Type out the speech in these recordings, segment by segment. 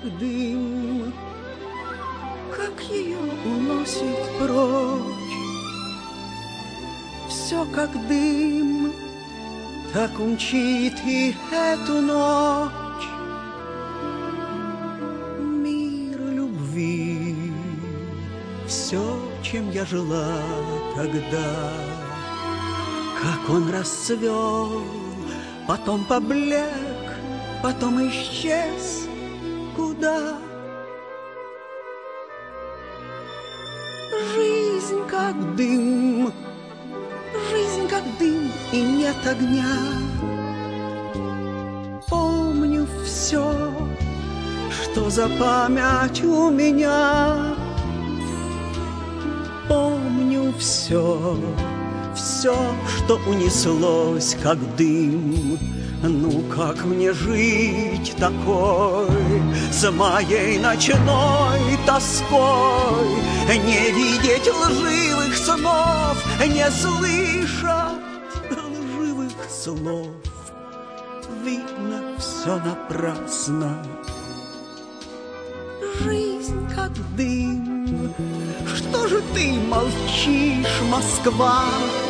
дым, как ее уносит прочь. Все как дым, так умчит и эту ночь. Мир любви, все, чем я жила тогда, как он расцвел, потом поблек, потом исчез куда. Жизнь как дым, жизнь как дым, и нет огня. Помню все, что за память у меня. Помню все, все, что унеслось как дым. Ну как мне жить такой, с моей ночной тоской, не видеть лживых снов, не слышать лживых слов? Видно, все напрасно. Жизнь как дым. Что же ты молчишь, Москва?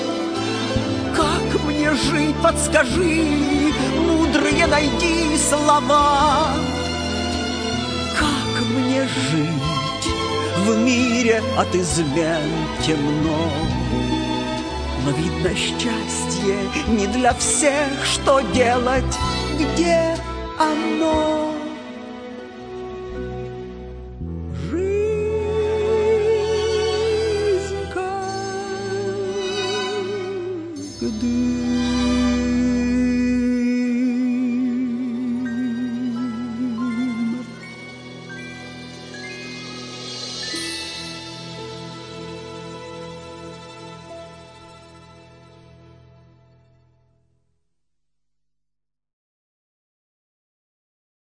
Как мне жить, подскажи, мудрые найди слова. Как мне жить в мире от измен темно? Но видно, счастье не для всех, что делать, где оно?